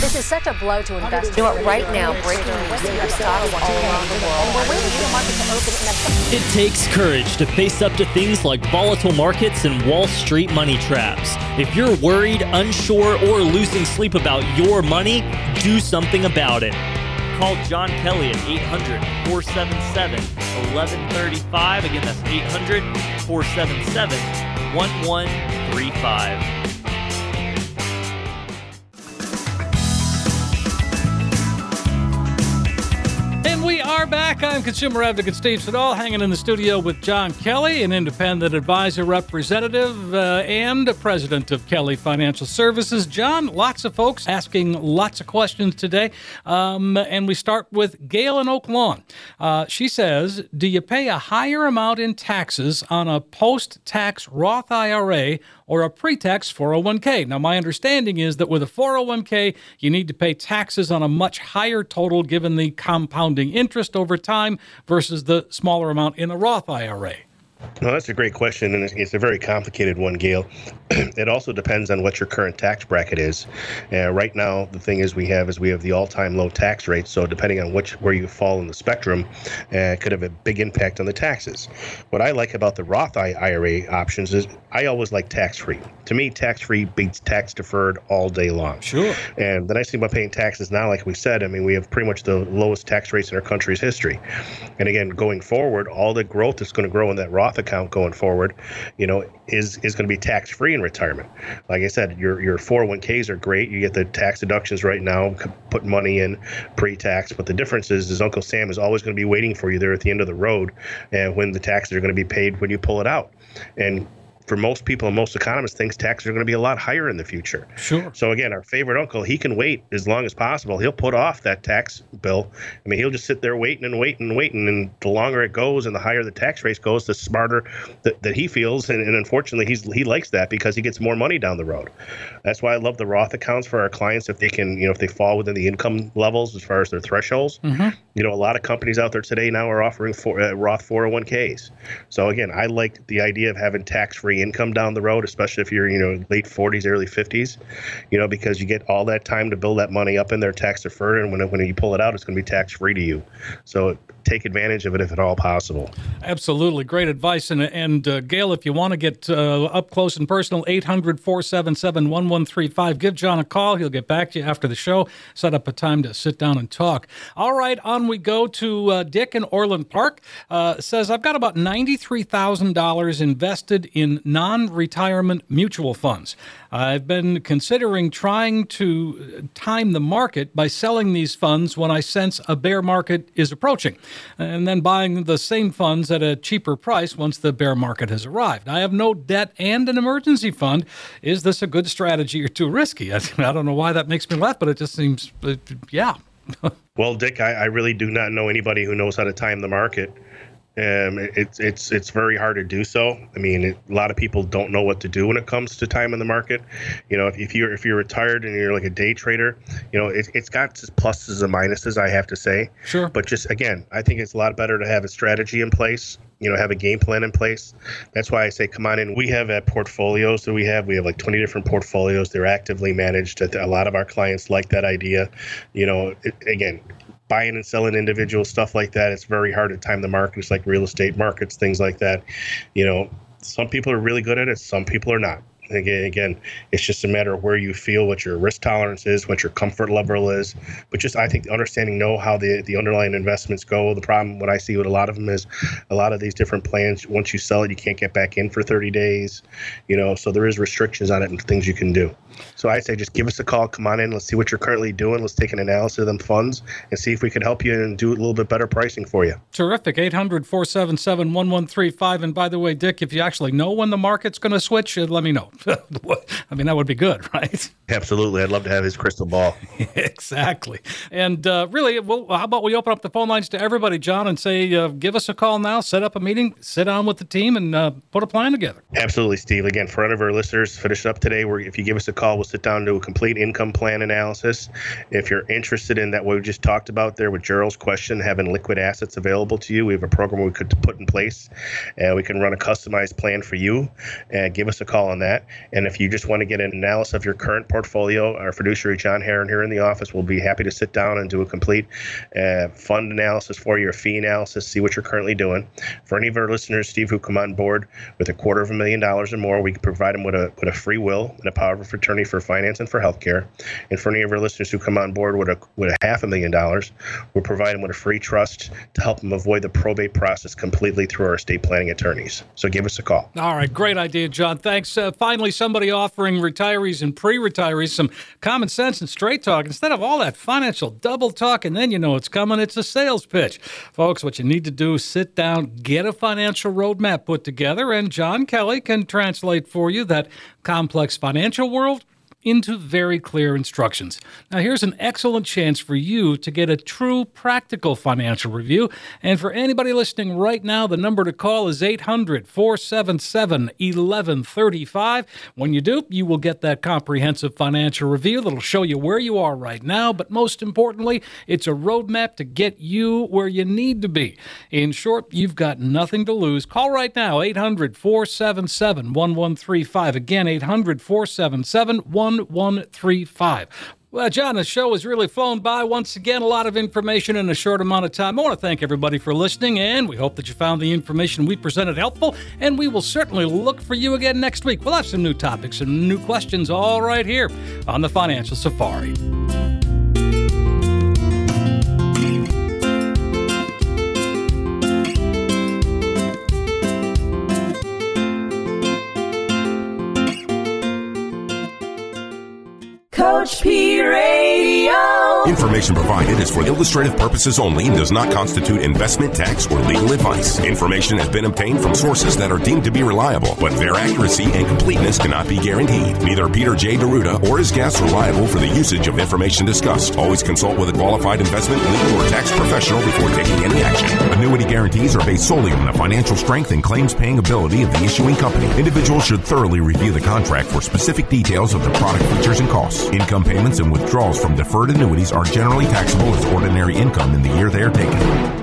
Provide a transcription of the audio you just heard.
This is such a blow to investors. You know what, right now, breaking news here, stocks all around the world, and we're waiting for the market to open. It takes courage to face up to things like volatile markets and Wall Street money traps. If you're worried, unsure, or losing sleep about your money, do something about it. Call John Kelly at 800-477-1135. Again, that's 800-477-1135. And we are back. I'm consumer advocate Steve Siddall, hanging in the studio with John Kelly, an independent advisor representative and president of Kelly Financial Services. John, lots of folks asking lots of questions today. And we start with Gail in Oak Lawn. She says, do you pay a higher amount in taxes on a post-tax Roth IRA or a pre-tax 401k? Now, my understanding is that with a 401k, you need to pay taxes on a much higher total given the compounding interest over time versus the smaller amount in a Roth IRA. No, that's a great question, and it's a very complicated one, Gail. It also depends on what your current tax bracket is. Right now, the thing is we have the all-time low tax rate, so depending on where you fall in the spectrum, it could have a big impact on the taxes. What I like about the Roth IRA options is I always like tax-free. To me, tax-free beats tax-deferred all day long. Sure. And the nice thing about paying taxes now, like we said, I mean, we have pretty much the lowest tax rates in our country's history. And again, going forward, all the growth that's going to grow in that Roth account going forward, is going to be tax-free in retirement. Like I said, your 401ks are great. You get the tax deductions right now, put money in pre-tax. But the difference is Uncle Sam is always going to be waiting for you there at the end of the road, and when the taxes are going to be paid when you pull it out. And for most people and most economists, taxes are going to be a lot higher in the future. Sure. So again, our favorite uncle, he can wait as long as possible. He'll put off that tax bill. I mean, he'll just sit there waiting. And the longer it goes and the higher the tax rate goes, the smarter that he feels. And unfortunately, he likes that because he gets more money down the road. That's why I love the Roth accounts for our clients. If they can, if they fall within the income levels as far as their thresholds, a lot of companies out there today now are offering Roth 401ks. So again, I like the idea of having tax-free income down the road, especially if you're, late 40s, early 50s, because you get all that time to build that money up in there tax deferred. And when you pull it out, it's going to be tax-free to you. So take advantage of it if at all possible. Absolutely. Great advice. And Gail, if you want to get up close and personal, 800-477-1135. Give John a call. He'll get back to you after the show. Set up a time to sit down and talk. All right, on we go to Dick in Orland Park. Says, I've got about $93,000 invested in non-retirement mutual funds. I've been considering trying to time the market by selling these funds when I sense a bear market is approaching, and then buying the same funds at a cheaper price once the bear market has arrived. I have no debt and an emergency fund. Is this a good strategy or too risky? I don't know why that makes me laugh, but it just seems, yeah. Well, Dick, I really do not know anybody who knows how to time the market. It's very hard to do so. I mean, a lot of people don't know what to do when it comes to time in the market. If you're retired and you're like a day trader, it's got its pluses and minuses, I have to say. Sure. But just again, I think it's a lot better to have a strategy in place. Have a game plan in place. That's why I say, come on in. We have portfolios that we have like 20 different portfolios. They're actively managed. A lot of our clients like that idea. Again, buying and selling individual stuff like that, it's very hard to time the market. It's like real estate markets, things like that. Some people are really good at it. Some people are not. Again, it's just a matter of where you feel, what your risk tolerance is, what your comfort level is. But just, I think, know how the underlying investments go. The problem, what I see with a lot of them is a lot of these different plans, once you sell it, you can't get back in for 30 days. So there is restrictions on it and things you can do. So I say just give us a call. Come on in. Let's see what you're currently doing. Let's take an analysis of them funds and see if we can help you and do a little bit better pricing for you. Terrific. 800-477-1135. And by the way, Dick, if you actually know when the market's going to switch, let me know. I mean, that would be good, right? Absolutely. I'd love to have his crystal ball. Exactly. And really, well, how about we open up the phone lines to everybody, John, and say, give us a call now, set up a meeting, sit down with the team, and put a plan together. Absolutely, Steve. Again, for any of our listeners, finish up today. If you give us a call, we'll sit down and do a complete income plan analysis. If you're interested in that, what we just talked about there with Gerald's question, having liquid assets available to you, we have a program we could put in place, and we can run a customized plan for you. And give us a call on that. And if you just want to get an analysis of your current portfolio, our fiduciary John Herron here in the office will be happy to sit down and do a complete fund analysis for you, a fee analysis, see what you're currently doing. For any of our listeners, Steve, who come on board with $250,000 or more, we can provide them with a free will and a power of attorney for finance and for healthcare. And for any of our listeners who come on board with $500,000, we'll provide them with a free trust to help them avoid the probate process completely through our estate planning attorneys. So give us a call. All right, great idea, John. Thanks. Finally, somebody offering retirees and pre-retirees some common sense and straight talk instead of all that financial double talk, and then you know it's coming. It's a sales pitch. Folks, what you need to do is sit down, get a financial roadmap put together, and John Kelly can translate for you that complex financial world into very clear instructions. Now, here's an excellent chance for you to get a true practical financial review. And for anybody listening right now, the number to call is 800-477-1135. When you do, you will get that comprehensive financial review that'll show you where you are right now. But most importantly, it's a roadmap to get you where you need to be. In short, you've got nothing to lose. Call right now, 800-477-1135. Again, 800-477-1135. Well, John, the show has really flown by once again. A lot of information in a short amount of time. I want to thank everybody for listening, and we hope that you found the information we presented helpful, and we will certainly look for you again next week. We'll have some new topics and new questions all right here on the Financial Safari. Coach P Radio. Information provided is for illustrative purposes only and does not constitute investment, tax, or legal advice. Information has been obtained from sources that are deemed to be reliable, but their accuracy and completeness cannot be guaranteed. Neither Peter J. Deruta or his guests are liable for the usage of information discussed. Always consult with a qualified investment, legal, or tax professional before taking any action. Annuity guarantees are based solely on the financial strength and claims-paying ability of the issuing company. Individuals should thoroughly review the contract for specific details of the product features and costs. Income payments and withdrawals from deferred annuities are generally taxable as ordinary income in the year they are taken.